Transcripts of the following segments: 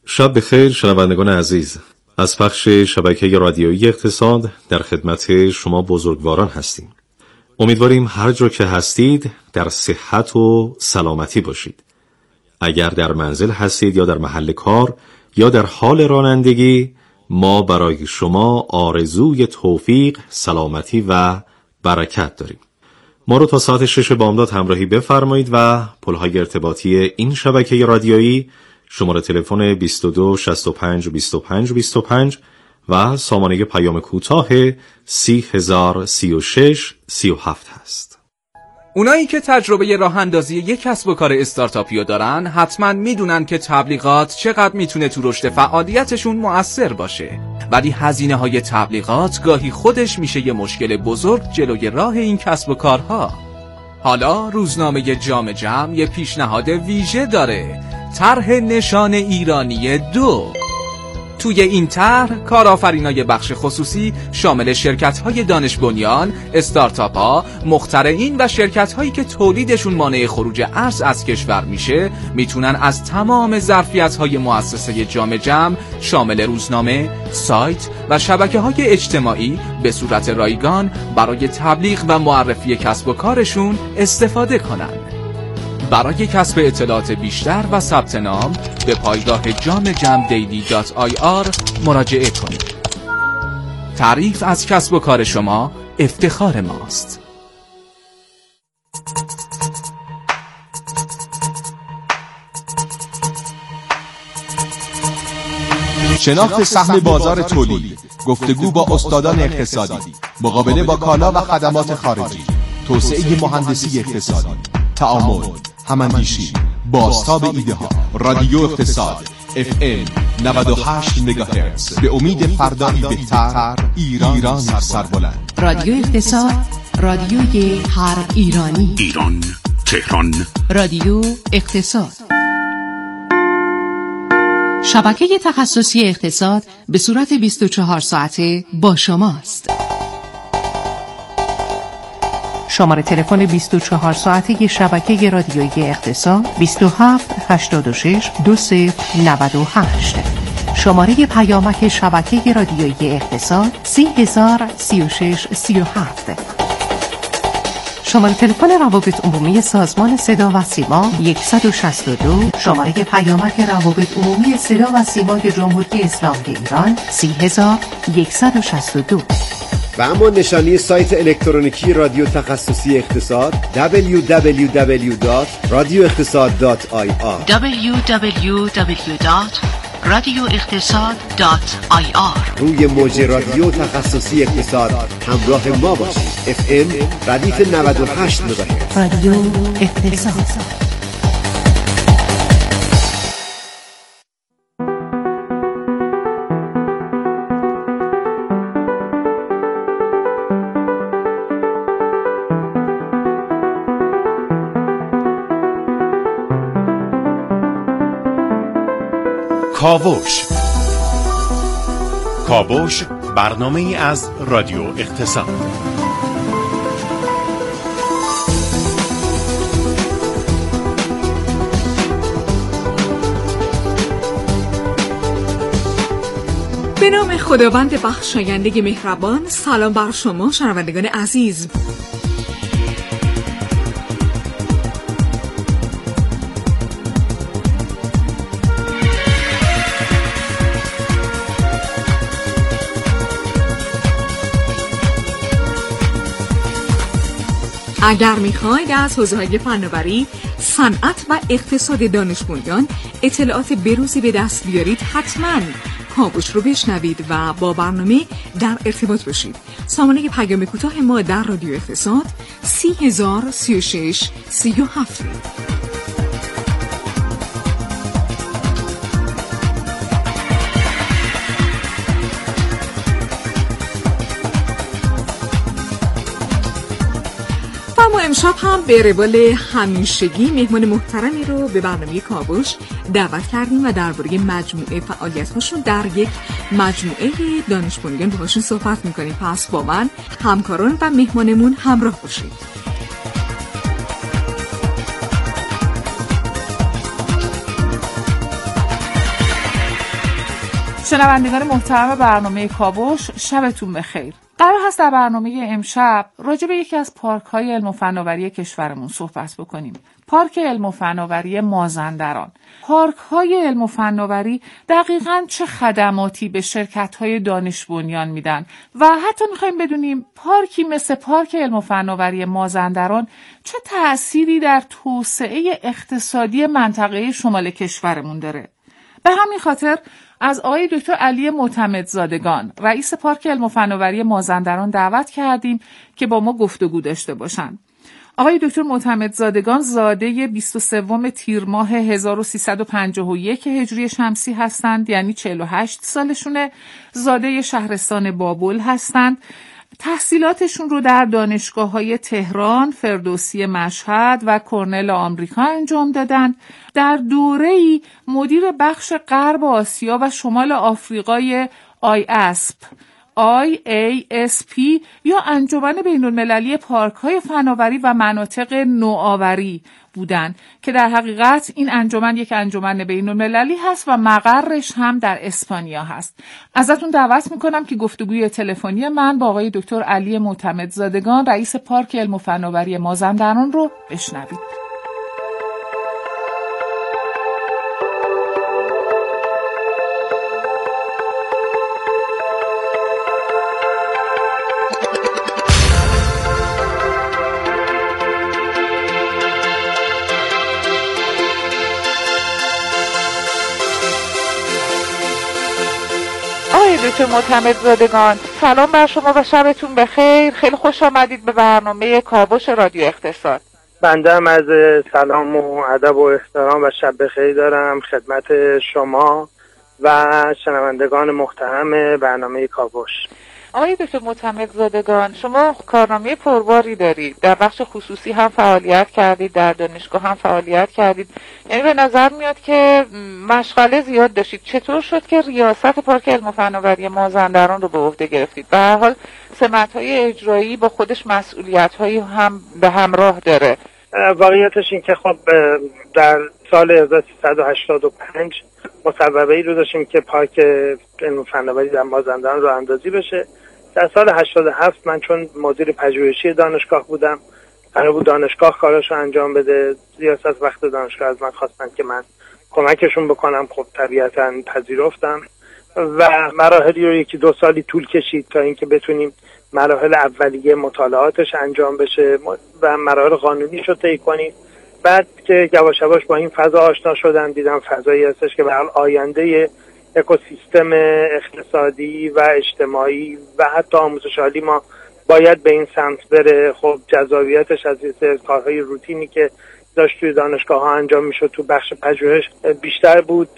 شب بخیر شنوندگان عزیز، از پخش شبکه رادیویی اقتصاد در خدمت شما بزرگواران هستیم. امیدواریم هر جا که هستید در صحت و سلامتی باشید. اگر در منزل هستید یا در محل کار یا در حال رانندگی، ما برای شما آرزوی توفیق، سلامتی و برکت داریم. ما رو تا ساعت 6 بامداد همراهی بفرمایید و پل‌های ارتباطی این شبکه رادیویی شماره تلفن 22 65 25 25 و سامانه پیام کوتاه 30036 37 هست. اونایی که تجربه راه اندازی یک کسب و کار استارتاپی رو دارن حتما میدونن که تبلیغات چقدر میتونه تو رشد فعالیتشون مؤثر باشه، ولی هزینه‌های تبلیغات گاهی خودش میشه یه مشکل بزرگ جلوی راه این کسب و کارها. حالا روزنامه جام جم یه پیشنهاد ویژه داره، طرح نشان ایرانی 2. توی این طرح کارآفرینای بخش خصوصی شامل شرکت‌های دانش بنیان، استارتاپ‌ها، مخترعین و شرکت‌هایی که تولیدشون مانع خروج ارز از کشور میشه میتونن از تمام ظرفیت‌های مؤسسه جام جم شامل روزنامه، سایت و شبکه‌های اجتماعی به صورت رایگان برای تبلیغ و معرفی کسب و کارشون استفاده کنن. برای کسب اطلاعات بیشتر و ثبت نام به پایگاه jamjamdaily.ir مراجعه کنید. تعریف از کسب و کار شما افتخار ماست. شناخت سهم بازار تولید، گفتگو با استادان اقتصادی، مقابله با کالا و خدمات خارجی، توسعه مهندسی اقتصادی، تعامل، هماندیشی، بازتاب ایده ها. رادیو اقتصاد FM 98 مگاهرتز، به امید فردایی بهتر، ایران سربلند. رادیو اقتصاد، رادیوی هر ایرانی. ایران، تهران. رادیو اقتصاد، شبکه تخصصی اقتصاد به صورت 24 ساعته با شماست. شماره تلفن 24 ساعته شبکه رادیویی اقتصاد 27 86 2098. شماره پیامک شبکه رادیویی اقتصاد 30036 37. شماره تلفن روابط عمومی سازمان صدا و سیما 162. شماره پیامک روابط عمومی صدا و سیمای جمهوری اسلامی ایران 30162. و اما نشانی سایت الکترونیکی رادیو تخصصی اقتصاد www.radioeqtasad.ir www.radioeqtasad.ir. روی موج رادیو تخصصی اقتصاد همراه ما باشید. FM ردیف 98 مگاهرتز. رادیو اقتصاد. کاوش برنامه ای از رادیو اقتصاد. به نام خداوند بخشاینده مهربان. سلام بر شما شنوندگان عزیز. اگر میخواید از حوزه‌های فناوری، صنعت و اقتصاد دانش بنیان اطلاعات بروزی به دست بیارید، حتما کاوش رو بشنوید و با برنامه در ارتباط باشید. سامانه پیام کوتاه ما در رادیو اقتصاد 30036 37. ما امشب هم به روال همیشگی مهمان محترمی رو به برنامه کاوش دعوت کردیم و درباره مجموعه فعالیت‌هاشون در یک مجموعه دانش بنیان باهاشون صحبت می‌کنیم. پس با من، همکاران و مهمانمون همراه باشید. شنوندگان محترم برنامه کاوش، شبتون بخیر. قرار هست در برنامه امشب راجع به یکی از پارک‌های علم و فناوری کشورمون صحبت بکنیم. پارک علم و فناوری مازندران. پارک‌های علم و فناوری دقیقاً چه خدماتی به شرکت‌های دانش بنیان میدن و حتی می‌خوایم بدونیم پارکی مثل پارک علم و فناوری مازندران چه تأثیری در توسعه اقتصادی منطقه شمال کشورمون داره. به همین خاطر از آقای دکتر علی معتمدزادگان، رئیس پارک علم و فناوری مازندران دعوت کردیم که با ما گفتگو داشته باشند. آقای دکتر معتمدزادگان زاده 23 تیر ماه 1351 هجری شمسی هستند، یعنی 48 سالشونه. زاده شهرستان بابل هستند. تحصیلاتشون رو در دانشگاه‌های تهران، فردوسی مشهد و کرنل آمریکا انجام دادن. در دوره‌ای مدیر بخش غرب آسیا و شمال آفریقای IASP یا انجمن بین‌المللی پارک‌های فناوری و مناطق نوآوری بودن که در حقیقت این انجمن یک انجمن بین‌المللی هست و مقرش هم در اسپانیا هست. ازتون دعوت میکنم که گفتگوی تلفنی من با آقای دکتر علی معتمدزادگان، رئیس پارک علم و فناوری مازندران رو بشنوید. دکتر معتمدزادگان، سلام بر شما و شبتون بخیر. خیلی خوش آمدید به برنامه کاوش رادیو اقتصاد. بنده هم از سلام و ادب و احترام و شب بخیر دارم خدمت شما و شنوندگان محترم برنامه کاوش. آقای دکتر معتمدزادگان، شما کارنامه پرباری دارید، در بخش خصوصی هم فعالیت کردید، در دانشگاه هم فعالیت کردید، یعنی به نظر میاد که مشغله زیاد داشتید. چطور شد که ریاست پارک علم و فناوری مازندران رو به عهده گرفتید؟ به هر حال سمت‌های اجرایی با خودش مسئولیت‌هایی هم به همراه داره. واقعیتش این که خب در سال 1385 مصوبه‌ای رو داشتیم که پارک علم و فناوری در مازندران راه اندازی بشه. در سال 87 من چون مدیر پژوهشی دانشگاه بودم، قرار بود دانشگاه کاراشو انجام بده. ریاست وقت دانشگاه از من خواستن که من کمکشون بکنم. خب طبیعتاً پذیرفتم و مراحلی رو 1-2 سالی طول کشید تا اینکه بتونیم مراحل اولیه مطالعاتش انجام بشه و مراحل قانونیش رو طی کنیم. بعد که یواش یواش با این فضا آشنا شدم، دیدم فضایی هستش که به حال آینده اکوسیستم اقتصادی و اجتماعی و حتی آموزش عالی ما باید به این سمت بره. خب جذابیتش از این کارهای روتینی که داشت توی دانشگاه ها انجام میشد تو بخش پژوهش بیشتر بود.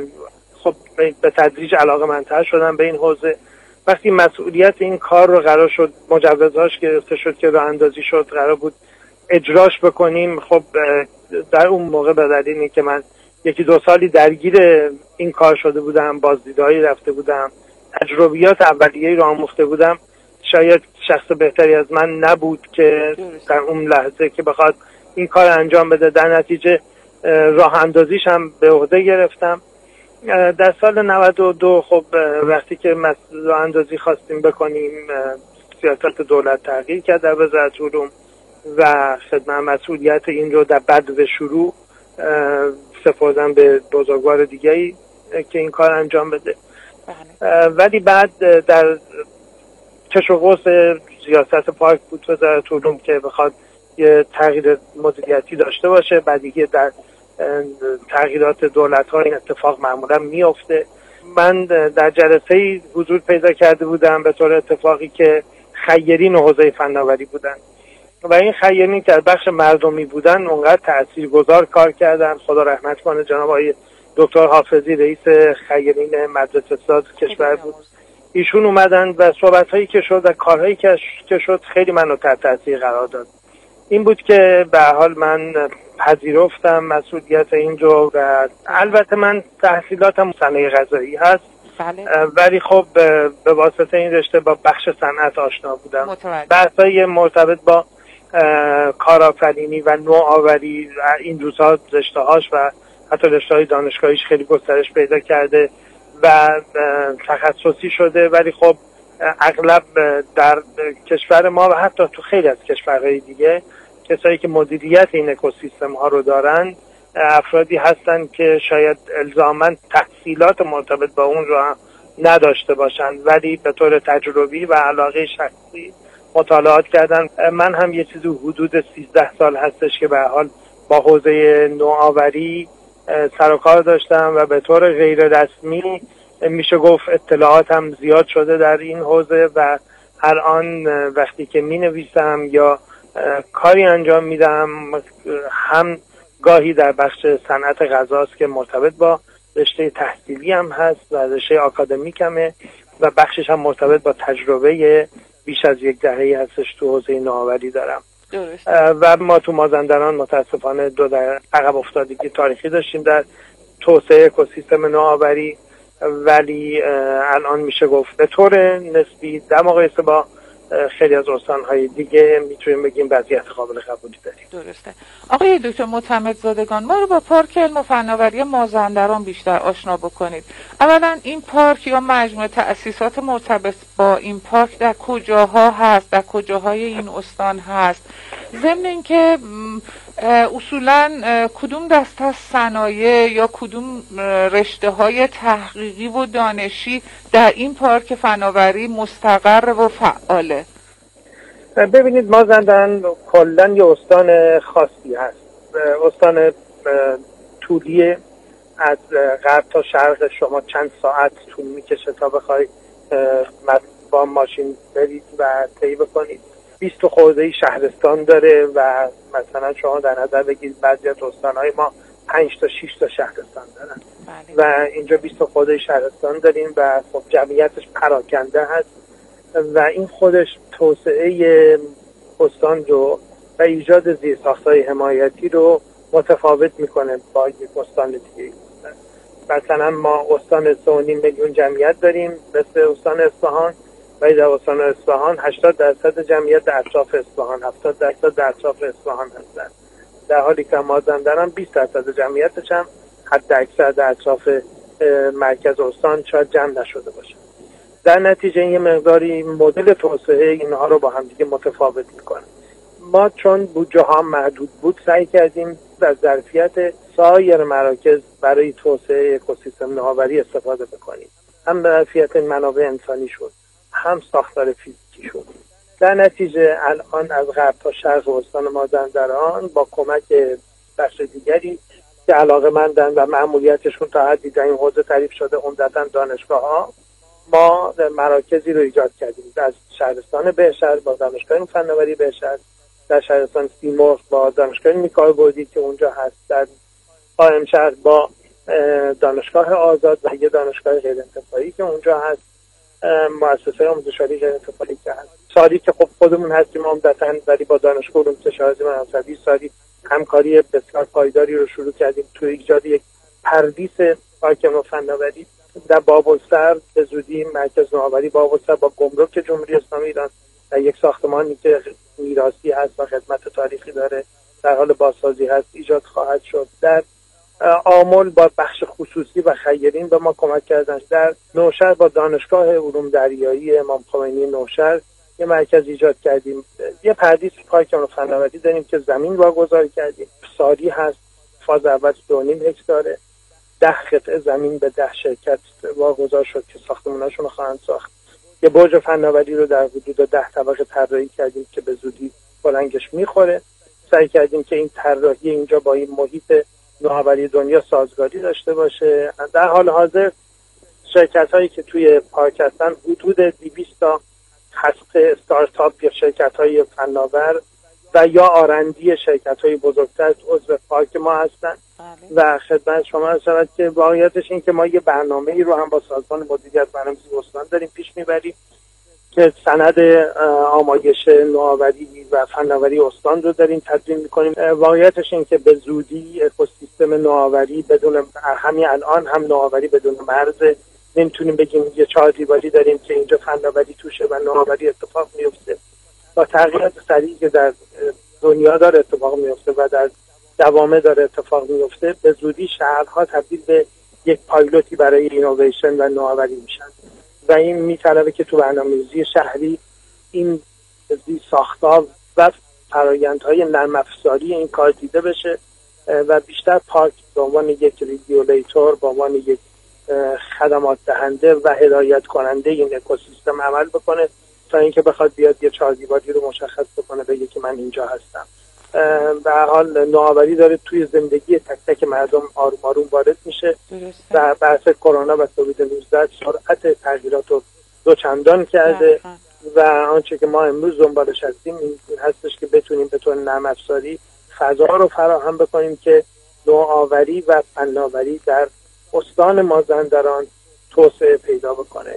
خب به تدریج علاقه‌مندتر شدم به این حوزه. وقتی مسئولیت این کار رو قرار شد، مجوزهاش گرفته شد که راه اندازی شد، قرار بود اجراش بکنیم. خب در اون موقع به دلیل اینکه که من 1-2 سالی درگیر این کار شده بودم، بازدیدهایی رفته بودم، تجربیات اولیه‌ای رو آموخته بودم، شاید شخص بهتری از من نبود که در اون لحظه که بخواد این کار انجام بده. در نتیجه راه اندازیش هم به عهده گرفتم. در سال 92 خب وقتی که راه اندازی خواستیم بکنیم، سیاست دولت تغییر کرد در وزارت علوم و خدمت مسئولیت این رو در بعد شروع سپردم به بزرگوار دیگه‌ای که این کار انجام بده. ولی بعد در کش و قوس سیاست پارک بود وزارت علوم که بخواد یه تغییر مدیریتی داشته باشه. بعد دیگه در تغییرات دولت‌ها این اتفاق معمولا میفته. من در جلسه‌ای حضور پیدا کرده بودم به طور اتفاقی که خیرین حوزه فناوری بودن و این خیرین که در بخش مردمی بودن اونقدر تاثیرگذار کار کردن. خدا رحمت کنه جناب آقای دکتر حافظی رئیس خیرین مدرسه ساز کشور بود. ایشون اومدن و صحبت‌هایی که شد و کارهایی که شد خیلی منو تحت تاثیر قرار داد. این بود که به حال من پذیرفتم مسئولیت این رو و البته من تحصیلاتم صنایع غذایی هست. ولی خب به واسطه این رشته با بخش صنعت آشنا بودم. بحث‌های مرتبط با کارآفرینی و نوآوری این روزها رشته‌هاش و حتی رشته‌های دانشگاهیش خیلی گسترش پیدا کرده و تخصصی شده، ولی خب اغلب در کشور ما و حتی تو خیلی از کشورهای دیگه کسایی که مدیریت این اکوسیستم ها رو دارن افرادی هستن که شاید الزاماً تحصیلات مرتبط با اون رو نداشته باشن، ولی به طور تجربی و علاقه شخصی مطالعات کردن. من هم یه چیزی حدود 13 سال هستش که به هر حال با حوزه نوآوری سر و کار داشتم و به طور غیر رسمی میشه گفت اطلاعاتم زیاد شده در این حوزه و الان وقتی که می نویسم یا کاری انجام میدم هم گاهی در بخش صنعت غذاست که مرتبط با رشته تحصیلی هم هست و رشته آکادمیک همه و بخشش هم مرتبط با تجربه بیش از یک دهه‌ای هستش تو حوزه نوآوری دارم. و ما تو مازندران متاسفانه 2 دهه عقب افتادگی تاریخی داشتیم در توسعه اکوسیستم نوآوری، ولی الان میشه گفت به طور نسبی در مقایسه با خیلی از استان‌های دیگه میتونیم بگیم وضعیت قابل قبولی داریم. درسته. آقای دکتر معتمدزادگان، ما رو با پارک علم و فناوری مازندران بیشتر آشنا بکنید. اولا این پارک یا مجموعه تأسیسات مرتبط با این پارک در کجاها هست، در کجاهای این استان هست؟ ضمن اینکه اصولا کدوم دسته از صنایع یا کدوم رشته‌های تحقیقی و دانشی در این پارک فناوری مستقر و فعاله؟ ببینید مازندران کلاً یه استان خاصی هست. استان طولیه، از غرب تا شرق شما چند ساعت طول میکشه تا بخوای با ماشین برید و طی بکنید. 20 خورده شهرستان داره و مثلا شما در نظر بگیرید بعضی از استان‌های ما 5 تا 6 تا شهرستان دارن و اینجا 20 خورده شهرستان داریم و خب جمعیتش پراکنده هست و این خودش توسعه استان رو و ایجاد زیرساخت‌های حمایتی رو متفاوت میکنه با یک استان دیگه. مثلا ما استان 3.5 میلیون جمعیت داریم مثل استان اصفهان، و در استان اصفهان 80% جمعیت در اطراف اصفهان، 70% در اطراف اصفهان هستند، در حالی که مازندران 20% جمعیتش هم حد اکثر در اطراف مرکز استان شاید جمع نشده باشه. در نتیجه یه مقداری مدل توسعه اینها رو با هم دیگه متفاوت میکنه. ما چون بودجه ها محدود بود سعی کردیم از ظرفیت سایر مراکز برای توسعه اکوسیستم نوآوری استفاده بکنیم. هم ظرفیت منابع انسانی شد، هم ساختار فیزیکی شد. در نتیجه الان از غرب تا شرق استان مازندران با کمک بخش دیگری که علاقه‌مندن و مأموریتشون تا حدی در این حوزه تعریف شده، عمدتاً دانشگاه‌ها، ما مراکزی رو ایجاد کردیم. از شهرستان بهشهر با دانشگاه فناوری بهشهر، در شهرستان سیمرغ با دانشگاه میکائیل که اونجا هست، در قائمشهر با دانشگاه آزاد و یه دانشگاه غیر انتفاعی که اونجا هست، مؤسسه آموزشی غیر انتفاعی که هست. ساری که خب خودمون هستیم عمدتاً، ولی با دانشگاه علوم کشاورزی مناسبی ساری همکاری بسیار پایداری رو شروع کردیم تو ایجاد یک پردیس پارک علم و فناوری در بابلسر. به زودی مرکز نوآوری بابلسر با گمرک جمهوری اسلامی ایران در یک ساختمانی که میراثی هست و خدمت تاریخی داره در حال بازسازی هست ایجاد خواهد شد. در آمل با بخش خصوصی و خیرین به ما کمک کردن. در نوشهر با دانشگاه علوم دریایی امام خمینی نوشهر یه مرکز ایجاد کردیم. یه پردیس پارک علم و فناوری داریم که زمین واگذار کردیم. ساری هست، فاز اول 2.5 هکتاره، 10 قطعه زمین به 10 شرکت واگذار شد که ساختماناشون رو خواهند ساخت. یه برج فناوری رو در حدود 10 طبقه طراحی کردیم که به زودی بلنگش میخوره. سعی کردیم که این طراحی اینجا با این محیط نوآوری دنیا سازگاری داشته باشه. در حال حاضر شرکت هایی که توی پارک هستن حدود 200 تا هست استارتاپ یا شرکت های فناور و یا آرندی شرکت های بزرگتر عضو پارک ما هستن. و خدمت شما عرض شود که واقعیتش این که ما یه برنامه‌ای رو هم با سازمان مدیریت برنامه‌ریزی استان داریم پیش میبریم که سند آمایش نوآوری و فناوری استان رو داریم تدوین میکنیم. واقعیتش این که به زودی اکوسیستم نوآوری بدون همین الان هم نوآوری بدون مرز نمیتونیم بگیم یه 4 دیواری داریم که اینجا فناوری توشه و نوآوری اتفاق میفته. با تغییرات سریعی که در دنیا داره اتفاق میفته و در جوامع داره اتفاق میفته، به زودی شهرها تبدیل به یک پایلوتی برای اینویشن و نوآوری میشن و این میطلبه که تو برنامه‌ریزی شهری این ساختار و فرآیندهای نرم افزاری این کار دیده بشه و بیشتر پارک به عنوان یک ریگولیتور، به عنوان یک خدمات دهنده و هدایت کننده این اکوسیستم عمل بکنه تا اینکه بخواد بیاد یه چهاردیواری رو مشخص بکنه بگه که من اینجا هستم. به هر حال نوآوری داره توی زندگی تک تک مردم آروم آروم وارد میشه و بحث کرونا و کووید 19 سرعت تغییرات رو دوچندان کرده و آنچه که ما امروز دنبالش هستیم این هستش که بتونیم به طور نرم افزاری فضا رو فراهم بکنیم که نوآوری و فناوری در استان مازندران توسعه پیدا بکنه.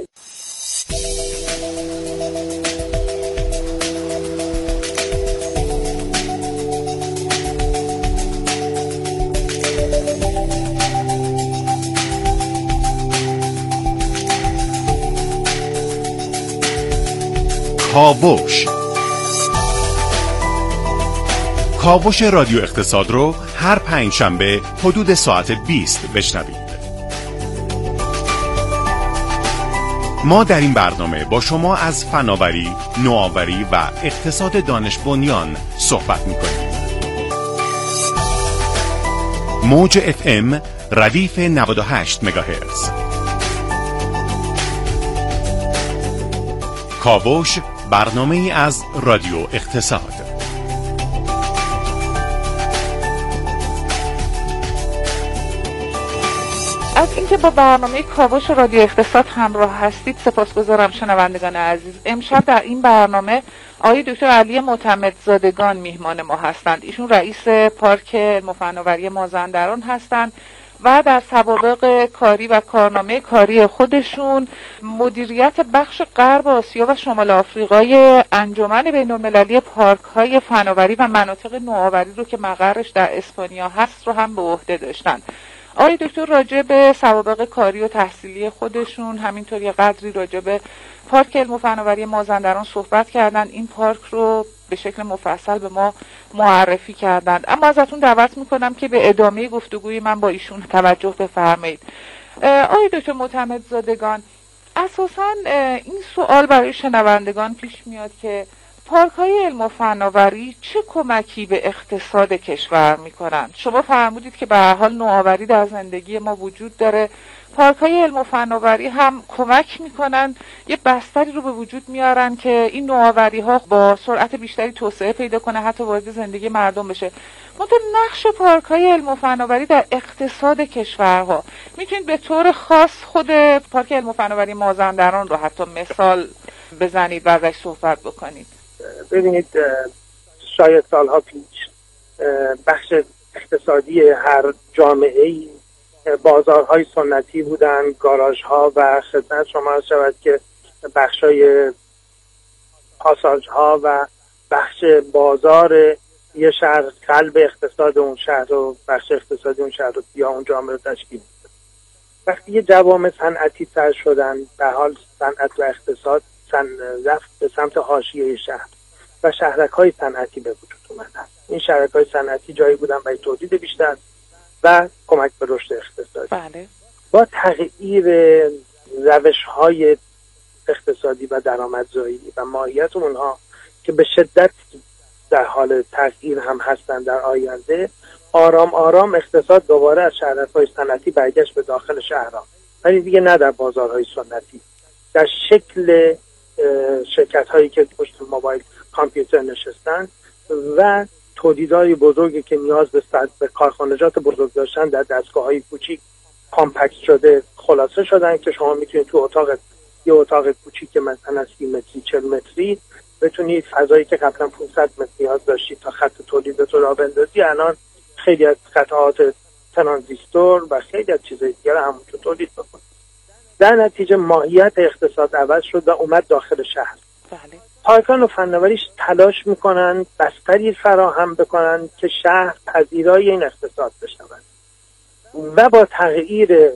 کاوش رادیو اقتصاد رو هر پنجشنبه حدود ساعت 20 بشنوید. ما در این برنامه با شما از فناوری، نوآوری و اقتصاد دانش بنیان صحبت می‌کنیم. موج FM ردیف 98 مگاهرتز. کاوش برنامه‌ای از رادیو اقتصاد. از اینکه با برنامه کاوش رادیو اقتصاد همراه هستید سپاسگزارم شنوندگان عزیز. امشب در این برنامه آقای دکتر علی معتمدزادگان میهمان ما هستند. ایشون رئیس پارک علم و فناوری مازندران هستند و در سوابق کاری و کارنامه کاری خودشون مدیریت بخش غرب آسیا و شمال آفریقای انجمن بین‌المللی پارک‌های فناوری و مناطق نوآوری رو که مقرش در اسپانیا هست رو هم به عهده داشتن. آقای دکتر راجع به سوابق کاری و تحصیلی خودشون همینطور یه قدری راجع به پارک علم و فناوری مازندران صحبت کردن. این پارک رو به شکل مفصل به ما معرفی کردن، اما ازتون دعوت میکنم که به ادامه گفتگوی من با ایشون توجه بفرمایید. آقای دکتر معتمدزادگان، اساساً این سوال برای شنوندگان پیش میاد که پارک‌های علم و فناوری چه کمکی به اقتصاد کشور میکنن؟ شما فرمودید که به هر حال نوآوری در زندگی ما وجود داره، پارک‌های علم و فناوری هم کمک میکنن، یه بستری رو به وجود میارن که این نوآوری‌ها با سرعت بیشتری توسعه پیدا کنه، حتی وارد زندگی مردم بشه. منتها نقش پارک‌های علم و فناوری در اقتصاد کشورها، میتونید به طور خاص خود پارک علم و فناوری مازندران رو حتی مثال بزنید و ازش صحبت بکنید؟ ببینید، شاید سالها پیش بخش اقتصادی هر جامعه‌ای بازارهای سنتی بودن، گاراژها و خدمت شما شود که بخشای پاساژها و بخش بازار یه شهر قلب اقتصاد اون شهر و بخش اقتصادی اون شهر رو یا اون جامعه رو تشکیل میده. وقتی یه جوامع صنعتی تر شدن، به حال صنعت و اقتصاد رفت به سمت حاشیه شهر و شهرک‌های صنعتی به وجود اومدن. این شهرک‌های صنعتی جایی بودن برای تولید بیشتر و کمک به رشد اقتصادی. بله. با تغییر روش‌های اقتصادی و درآمدزایی و ماهیت اونها که به شدت در حال تغییر هم هستن در آینده، آرام آرام اقتصاد دوباره از شهرک‌های صنعتی برگشت به داخل شهرها، ولی دیگه نه در بازارهای سنتی، در شکل شرکت‌هایی که پشت موبایل کامپیوتر نشستن و تولیدهای بزرگی که نیاز به کارخانجات بزرگ داشتن در دستگاه‌های کوچیک کامپکت شده خلاصه شدن که شما میتونید تو یه اتاق کوچیک مثلا 30 متری 40 متری بتونید فضایی که قبلا 500 متر نیاز داشتید تا خط تولیدت رو راه بندازی، الان خیلی از قطعات ترانزیستور و خیلی از چیزای دیگه همونجا تولید بکنید. در نتیجه ماهیت اقتصاد عوض شد و اومد داخل شهر. بله. پارکان و فناوریش تلاش میکنن بستری فراهم بکنن که شهر پذیرای این اقتصاد بشود و با تغییر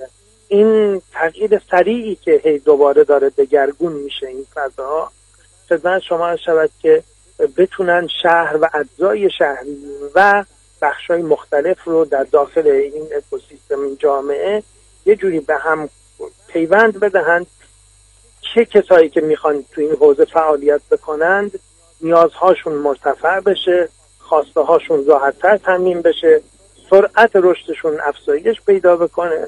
سریعی که هی دوباره داره دگرگون میشه این فضاها، خدمت شما شود که بتونن شهر و اجزای شهری و بخشای مختلف رو در داخل این اکوسیستم این جامعه یه جوری به هم پیوند بدهند چه کسایی که میخوان تو این حوزه فعالیت بکنند نیازهاشون مرتفع بشه، خواسته هاشون راحت‌تر تامین بشه، سرعت رشدشون افزایش پیدا بکنه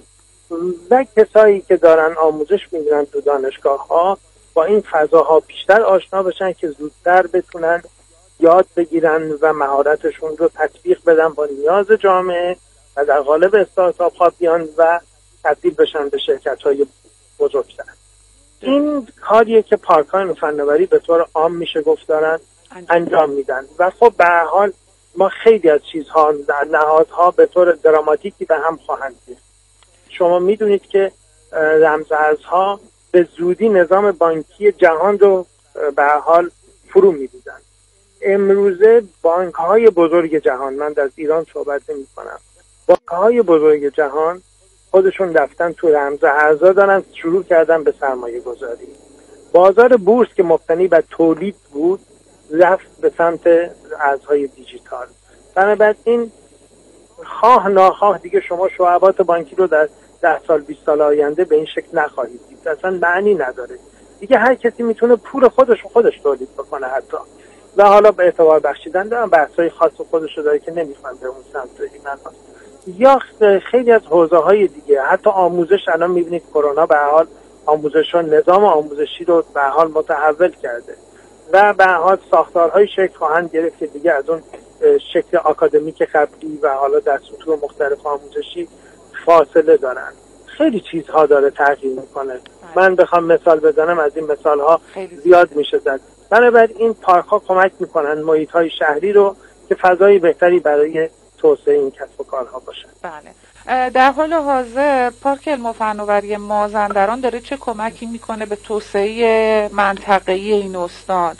و کسایی که دارن آموزش میگیرن تو دانشگاه ها با این فضاها بیشتر آشنا بشن که زودتر بتونن یاد بگیرن و مهارتشون رو تطبیق بدن با نیاز جامعه و در قالب استارتاپ ها بیان و تبدیل بشن به شرکت های بزرگتر. این کاریه که پارک‌های فناوری به طور عام میشه گفت دارن انجام میدن و خب به هر حال ما خیلی از چیزها در نهادها به طور دراماتیکی به هم خواهند ریخت. شما میدونید که رمزارزها به زودی نظام بانکی جهان رو به هر حال فرو می‌ریزن. امروزه بانک‌های بزرگ جهان، من در ایران صحبت نمی‌کنم، بانک‌های بزرگ جهان خودشون رفتن تو رمزارزها دارن شروع کردن به سرمایه گذاری. بازار بورس که مبتنی بر تولید بود رفت به سمت ارزهای دیجیتال. بنابراین خواه ناخواه دیگه شما شعبات بانکی رو در 10 سال 20 سال آینده به این شکل نخواهید دید. اصلا معنی نداره. دیگه هر کسی میتونه پول خودش تولید بکنه حتی. و حالا به اعتبار بخشیدن دارم بحثای خاص خودش رو داره که نمیخوام به اون سمت بریم. یا خیلی از حوزه‌های دیگه، حتی آموزش الان میبینید کرونا به هر حال نظام آموزشی رو به هر حال متحول کرده و به هر حال ساختارهای شکل خواهند گرفت که دیگه از اون شکل آکادمیک قبلی و حالا در سطوح مختلف آموزشی فاصله دارن. خیلی چیزها داره تغییر میکنه. من بخوام مثال بزنم از این مثالها زیاد میشه زد. بنابراین این پارک‌ها کمک میکنن محیط‌های شهری رو که فضای بهتری برای توسعه این کسب و کارها باشه. بله. در حال حاضر پارک علم و فناوری مازندران داره چه کمکی میکنه به توسعه منطقه‌ای این استان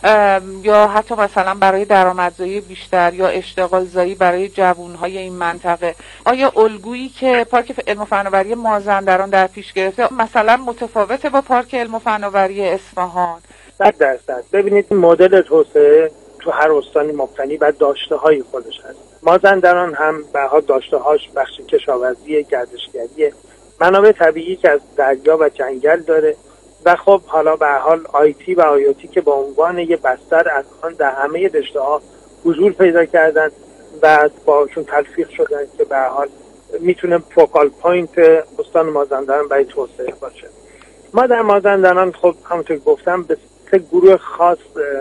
یا حتی مثلا برای درآمدزایی بیشتر یا اشتغال زایی برای جوانهای این منطقه؟ آیا الگویی که پارک علم و فناوری مازندران در پیش گرفته مثلا متفاوته با پارک علم و فناوری اصفهان؟ 100%. ببینید مدل توسعه تو هر استانی مبتنی بر داشته‌های خودش هست. مازندران هم به حال داشته‌هاش بخش کشاورزی، گردشگری، منابع طبیعی که از دریا و جنگل داره و خب حالا به حال آیتی و آیوتی که با عنوان یه بستر از آن در همه رشته‌ها حضور پیدا کردن و باشون تلفیق شدن که به حال میتونه فوکال پوینت استان مازندران برای توسعه باشه. ما در مازندران خب همونطور که گفتم به سه گروه خاص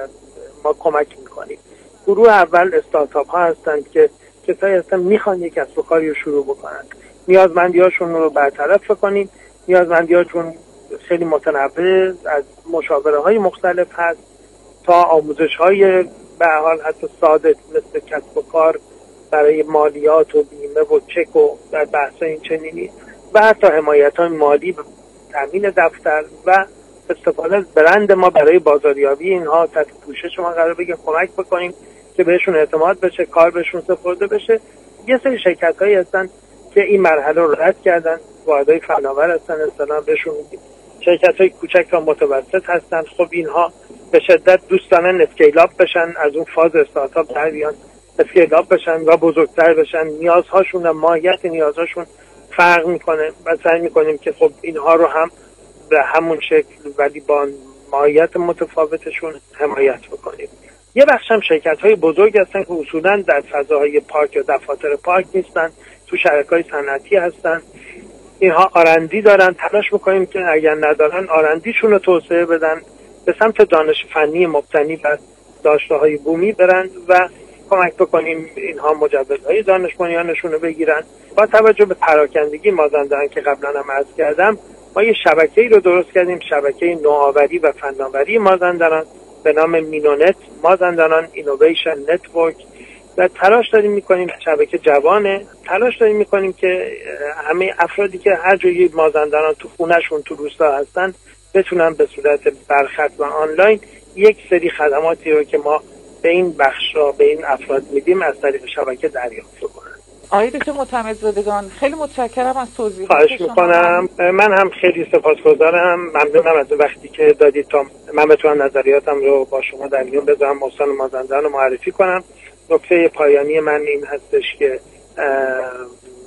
ما کمک میکنیم. گروه اول استارتاپ ها هستند که کسایی هستن میخوان یک کسب و کاری رو شروع بکنن. نیازمندیاشون رو برطرف کنیم. نیازمندیاشون خیلی متنوع از مشاوره های مختلف هست تا آموزش های به حال حتی ساده مثل کسب و کار برای مالیات و بیمه و چک و در بحث این چنینی و حتی حمایت های مالی، تامین دفتر و استفاده از برند ما برای بازاریابی اینها تحت پوشش ما قرار بگیم کمک بکنیم که بهشون اعتماد بشه، کار بهشون سپرده بشه. یه سری شرکت‌هایی هستن که این مرحله رو رد کردن، واحدهای فناور هستن، اصطلاحاً بهشون میگیم شرکت‌های کوچک تا متوسط هستن. خب اینها به شدت دوست دارن اسکیل اپ بشن، از اون فاز استارتاپ در بیان، اسکیل اپ بشن و بزرگتر بشن. نیازهاشون و ماهیت نیازهاشون فرق میکنه و سعی میکنیم که خب اینها رو هم به همون شکل ولی با ماهیت متفاوتشون حمایت بکنیم. یه بخش هم شرکت‌های بزرگ هستن که اصولاً در فضاهای پارک یا دفاتر پارک نیستن، تو شرکت‌های صنعتی هستن. اینها آرندی دارن، تلاش میکنیم که اگر ندارن آرندیشون رو توسعه بدن، به سمت دانش فنی مبتنی بر داشته‌های بومی برن و کمک بکنیم اینها مجوزهای دانش بنیانشون رو بگیرن. با توجه به پراکندگی مازندران که قبلا هم عرض کردم، ما یه شبکه‌ای رو درست کردیم، شبکه نوآوری و فناوری مازندران به نام مینونت، مازندران اینویشن نتورک، و تلاش داریم میکنیم شبکه جوانه، تلاش داریم میکنیم که همه افرادی که هر جایی مازندران تو خونهشون تو روستا هستن بتونن به صورت برخط و آنلاین یک سری خدماتی رو که ما به این بخش را به این افراد میدیم از طریق شبکه دریافت کنن. آقای دکتر معتمدزادگان خیلی متشکرم از توضیحات شما. خواهش میکنم. من هم خیلی سپاسگزارم، ممنونم از وقتی که دادید تا من بتونم نظریاتم رو با شما در میون بذارم، استان مازندران رو معرفی کنم. نکته پایانی من این هستش که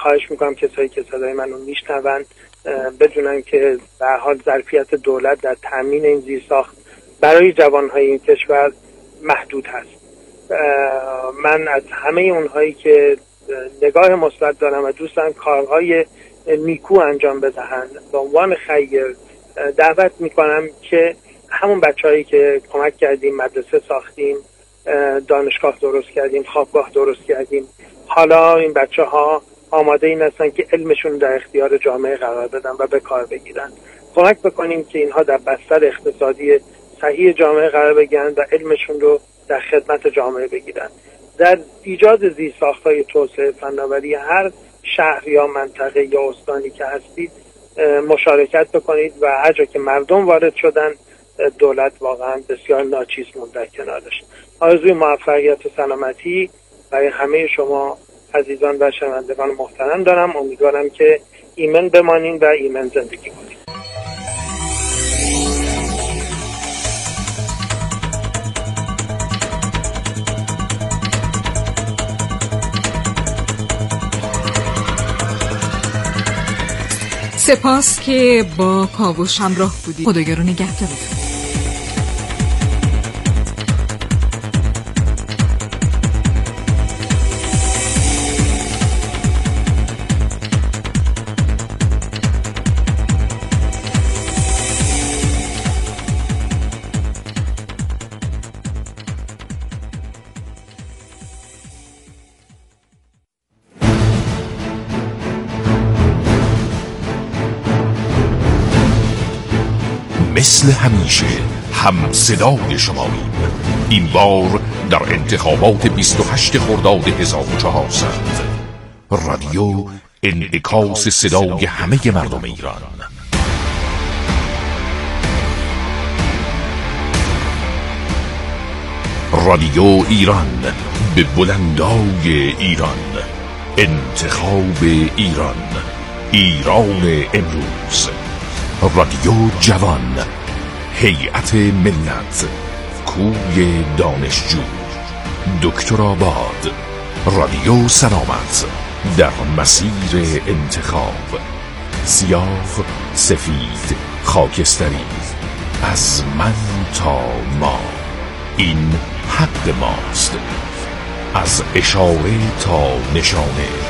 خواهش میکنم کسایی که صدای منو میشنون بدونن که به هر حال ظرفیت دولت در تامین این زیرساخت برای جوانهای این کشور محدود هست. من از همه اونهایی که نگاه مثبت دارم و دوست دارم کارهای نیکو انجام بدهند به عنوان خیر دعوت میکنم که همون بچه‌هایی که کمک کردیم، مدرسه ساختیم، دانشگاه درست کردیم، خوابگاه درست کردیم، حالا این بچه‌ها آماده این هستن که علمشون در اختیار جامعه قرار بدن و به کار بگیرن. کمک بکنیم که اینها در بستر اقتصادی صحیح جامعه قرار بگیرن و علمشون رو در خدمت جامعه بگیرن. در ایجاد زیرساخت‌های توسعه فناوری هر شهر یا منطقه یا استانی که هستید مشارکت بکنید و هر جا که مردم وارد شدن دولت واقعا بسیار ناچیز مونده در کنارش. آرزوی موفقیت و سلامتی برای همه شما عزیزان و شنوندگان محترم دارم. امیدوارم که ایمن بمانید و ایمن زندگی کنید. سپاس که با کاوش همراه بودی. خدایا رو نگهدارتون. مثل همیشه هم صدای شماییم. این بار در انتخابات 28 خرداد 1400 رادیو انعکاس صدای همه مردم ایران. رادیو ایران به بلندای ایران. انتخاب ایران. ایران امروز. رادیو جوان. هیئت ملت. کوی دانشجو. دکترآباد. رادیو سلامت. در مسیر انتخاب. سیاه، سفید، خاکستری. از من تا ما. این حق ماست. از اشاره تا نشانه.